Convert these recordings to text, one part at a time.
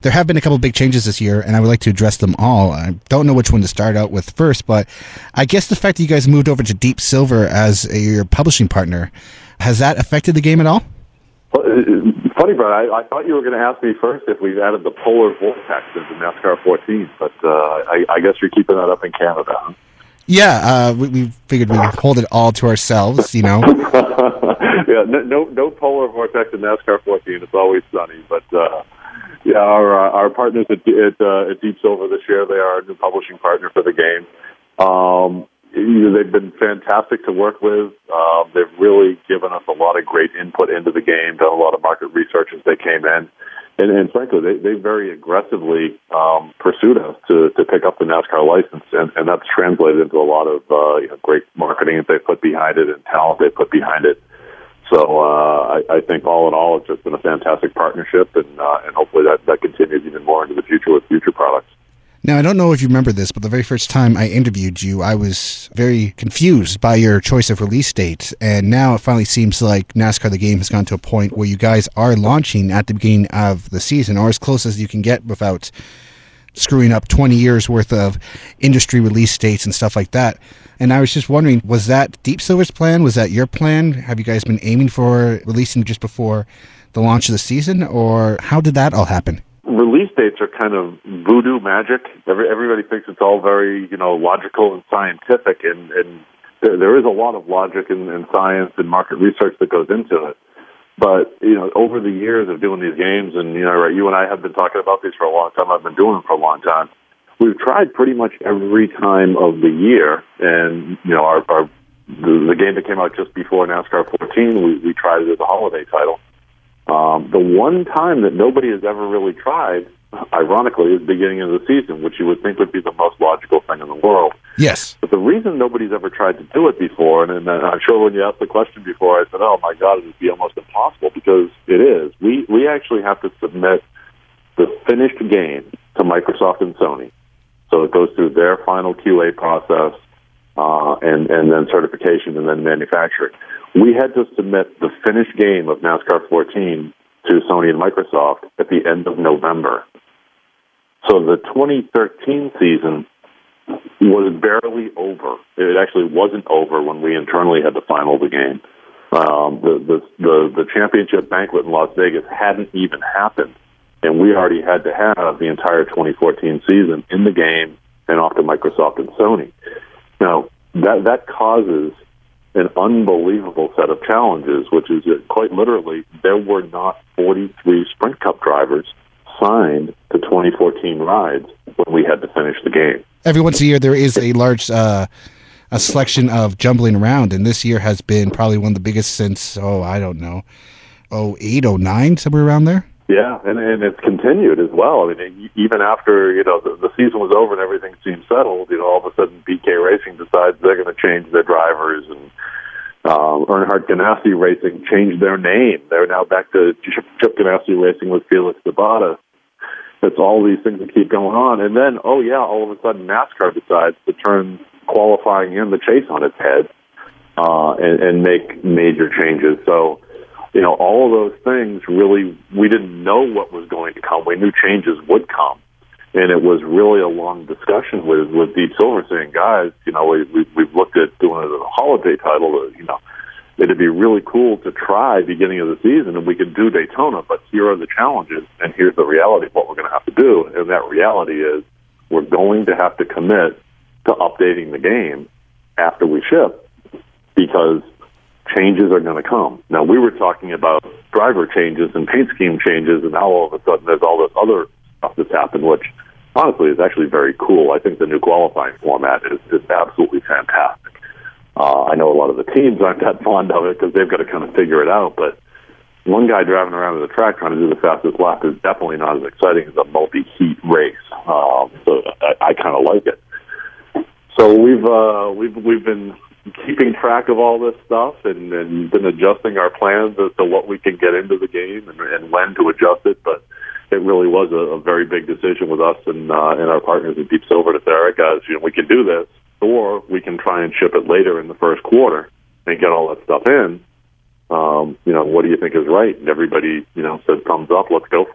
There have been a couple big changes this year, and I would like to address them all. I don't know which one to start out with first, but I guess the fact that you guys moved over to Deep Silver as your publishing partner, has that affected the game at all? Well, funny, Brad, I thought you were going to ask me first if we've added the polar vortex into NASCAR 14, but I guess you're keeping that up in Canada, huh? Yeah, we figured we'd hold it all to ourselves, you know. Yeah, no polar vortex in NASCAR 14. It's always sunny, but yeah, our partners at Deep Silver this year, they are our new publishing partner for the game. They've been fantastic to work with. They've really given us a lot of great input into the game, done a lot of market research as they came in. And frankly, they very aggressively pursued us to pick up the NASCAR license, and that's translated into a lot of great marketing that they put behind it and talent they put behind it. So I think all in all, it's just been a fantastic partnership, and hopefully that continues even more into the future with future products. Now, I don't know if you remember this, but the very first time I interviewed you, I was very confused by your choice of release date. And now it finally seems like NASCAR the game has gone to a point where you guys are launching at the beginning of the season, or as close as you can get without screwing up 20 years worth of industry release dates and stuff like that. And I was just wondering, was that Deep Silver's plan? Was that your plan? Have you guys been aiming for releasing just before the launch of the season, or how did that all happen? Release dates are kind of voodoo magic. Everybody thinks it's all very, logical and scientific, and there is a lot of logic and science and market research that goes into it. But, over the years of doing these games, and, you and I have been talking about these for a long time, I've been doing them for a long time, we've tried pretty much every time of the year, and, the game that came out just before NASCAR 14, we tried it as a holiday title. The one time that nobody has ever really tried, ironically, is the beginning of the season, which you would think would be the most logical thing in the world. Yes. But the reason nobody's ever tried to do it before, and I'm sure when you asked the question before, I said, oh my God, it would be almost impossible, because it is. We actually have to submit the finished game to Microsoft and Sony. So it goes through their final QA process, and then certification, and then manufacturing. We had to submit the finished game of NASCAR 14 to Sony and Microsoft at the end of November. So the 2013 season was barely over. It actually wasn't over when we internally had to final the game. The championship banquet in Las Vegas hadn't even happened, and we already had to have the entire 2014 season in the game and off to Microsoft and Sony. Now, that causes an unbelievable set of challenges, which is that quite literally there were not 43 Sprint Cup drivers signed to 2014 rides when we had to finish the game. Every once a year there is a large a selection of jumbling around, and this year has been probably one of the biggest since, 08, 09, somewhere around there. Yeah, and it's continued as well. I mean, even after, the season was over and everything seemed settled, all of a sudden BK Racing decides they're going to change their drivers, and Earnhardt Ganassi Racing changed their name. They're now back to Chip Ganassi Racing with Felix Zabata. It's all these things that keep going on. And then, all of a sudden NASCAR decides to turn qualifying and the chase on its head and make major changes. So, all of those things really, we didn't know what was going to come. We knew changes would come. And it was really a long discussion with Deep Silver saying, guys, we've looked at doing it as a holiday title. It'd be really cool to try beginning of the season, and we could do Daytona, but here are the challenges, and here's the reality of what we're going to have to do. And that reality is we're going to have to commit to updating the game after we ship, because changes are going to come. Now, we were talking about driver changes and paint scheme changes, and now all of a sudden there's all this other stuff that's happened, which honestly is actually very cool. I think the new qualifying format is absolutely fantastic. I know a lot of the teams aren't that fond of it because they've got to kind of figure it out, but one guy driving around the track trying to do the fastest lap is definitely not as exciting as a multi-heat race. So I kind of like it. So we've been keeping track of all this stuff and been adjusting our plans as to what we can get into the game and when to adjust it. But it really was a very big decision with us and our partners at Deep Silver to say, all right, guys, we can do this, or we can try and ship it later in the first quarter and get all that stuff in. What do you think is right? And everybody, said thumbs up, let's go for it.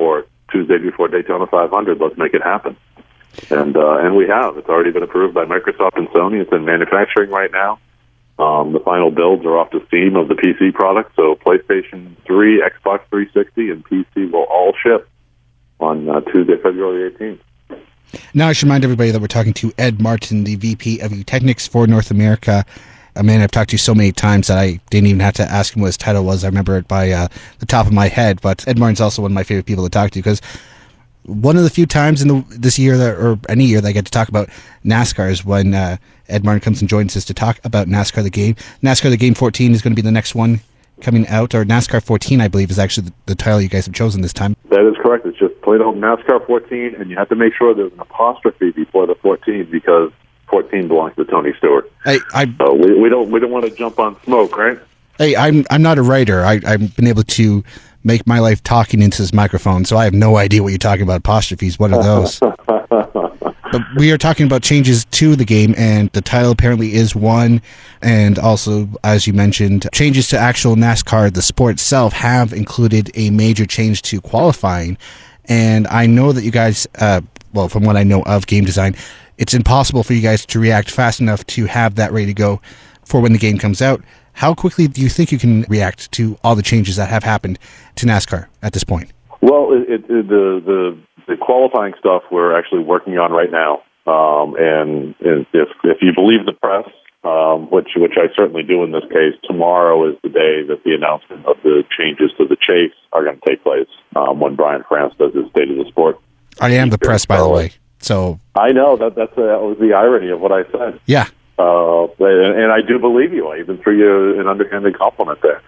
Tuesday before Daytona 500. Let's make it happen. And we have. It's already been approved by Microsoft and Sony. It's in manufacturing right now. The final builds are off the Steam of the PC product, so PlayStation 3, Xbox 360, and PC will all ship on Tuesday, February 18th. Now I should remind everybody that we're talking to Ed Martin, the VP of Technics for North America. A man I've talked to so many times that I didn't even have to ask him what his title was. I remember it by the top of my head. But Ed Martin's also one of my favorite people to talk to, because one of the few times in this year or any year that I get to talk about NASCAR is when Ed Martin comes and joins us to talk about NASCAR the Game. NASCAR the Game 14 is going to be the next one coming out, or NASCAR 14, I believe, is actually the title you guys have chosen this time. That is correct. It's just plain old NASCAR 14, and you have to make sure there's an apostrophe before the 14 because 14 belongs to Tony Stewart. So we don't want to jump on smoke, right? Hey, I'm not a writer. I've been able to make my life talking into this microphone, so I have no idea what you're talking about. Apostrophes, what are those? But we are talking about changes to the game, and the title apparently is one. And also, as you mentioned, changes to actual NASCAR, the sport itself, have included a major change to qualifying. And I know that you guys, well, from what I know of game design, it's impossible for you guys to react fast enough to have that ready to go for when the game comes out. How quickly do you think you can react to all the changes that have happened to NASCAR at this point? Well, the qualifying stuff we're actually working on right now, and if you believe the press, which I certainly do in this case, tomorrow is the day that the announcement of the changes to the chase are going to take place when Brian France does his State of the Sport. I am the press, by the way. So I know that was the irony of what I said. Yeah. And I do believe you. I even threw you an underhanded compliment there.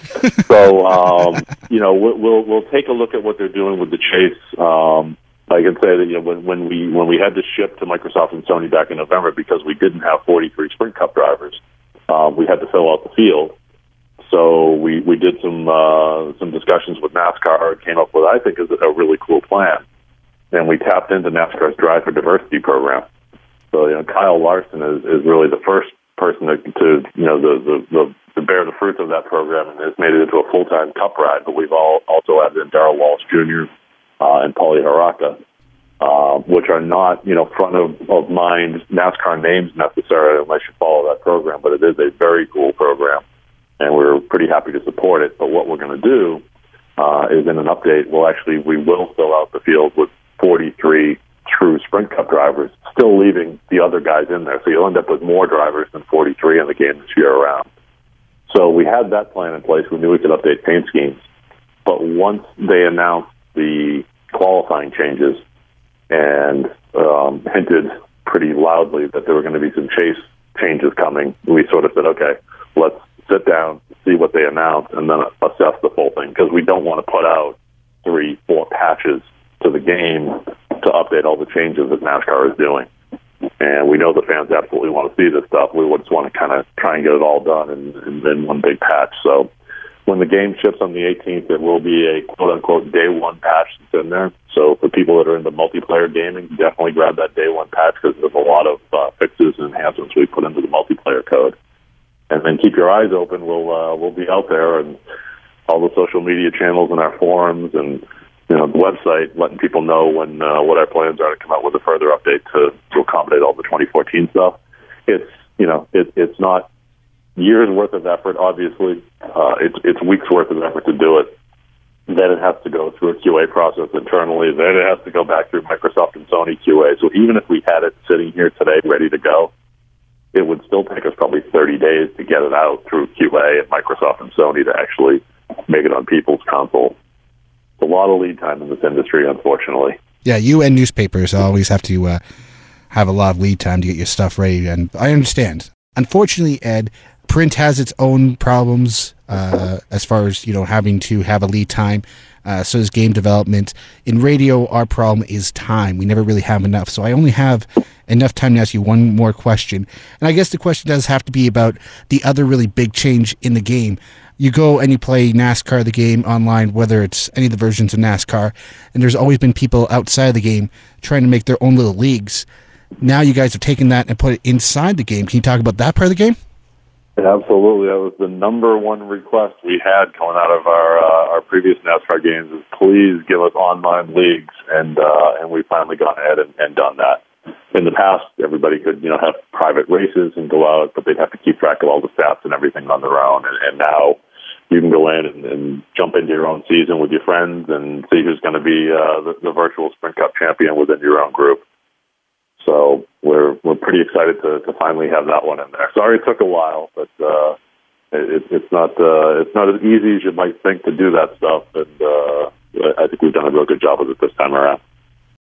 So, we'll take a look at what they're doing with the chase. I can say that when we had to ship to Microsoft and Sony back in November because we didn't have 43 Sprint Cup drivers, we had to fill out the field. So we did some discussions with NASCAR and came up with, I think, is a really cool plan. And we tapped into NASCAR's Drive for Diversity program. So Kyle Larson is really the first person to bear the fruits of that program and has made it into a full-time Cup ride. But we've also added in Darrell Walsh Jr. And Paulie Haraka, which are not front of mind NASCAR names necessarily unless you follow that program. But it is a very cool program, and we're pretty happy to support it. But what we're going to do is in an update, we will fill out the field with 43 true Sprint Cup drivers, still leaving the other guys in there. So you'll end up with more drivers than 43 in the game this year around. So we had that plan in place. We knew we could update paint schemes. But once they announced the qualifying changes and hinted pretty loudly that there were going to be some chase changes coming, we sort of said, okay, let's sit down, see what they announce, and then assess the full thing, because we don't want to put out 3-4 patches to the game to update all the changes that NASCAR is doing. And we know the fans absolutely want to see this stuff. We just want to kind of try and get it all done in one big patch. So when the game ships on the 18th, there will be a quote-unquote day one patch that's in there. So for people that are into multiplayer gaming, definitely grab that day one patch because there's a lot of fixes and enhancements we put into the multiplayer code. And then keep your eyes open. We'll be out there and all the social media channels and our forums and the website, letting people know when what our plans are to come out with a further update to accommodate all the 2014 stuff. It's not years worth of effort, obviously. It's weeks worth of effort to do it. Then it has to go through a QA process internally. Then it has to go back through Microsoft and Sony QA. So even if we had it sitting here today ready to go, it would still take us probably 30 days to get it out through QA at Microsoft and Sony to actually make it on people's consoles. A lot of lead time in this industry, unfortunately. Yeah, you and newspapers always have to have a lot of lead time to get your stuff ready, and I understand. Unfortunately, Ed, print has its own problems as far as having to have a lead time. So does game development. In radio, our problem is time. We never really have enough. So I only have enough time to ask you one more question, and I guess the question does have to be about the other really big change in the game. You go and you play NASCAR, the game, online, whether it's any of the versions of NASCAR, and there's always been people outside of the game trying to make their own little leagues. Now you guys have taken that and put it inside the game. Can you talk about that part of the game? Absolutely. That was the number one request we had coming out of our previous NASCAR games is please give us online leagues, and we finally gone ahead and done that. In the past, everybody could, have private races and go out, but they'd have to keep track of all the stats and everything on their own. And now you can go in and jump into your own season with your friends and see who's going to be the virtual Sprint Cup champion within your own group. So we're pretty excited to finally have that one in there. Sorry it took a while, but it's not as easy as you might think to do that stuff. And I think we've done a real good job of it this time around.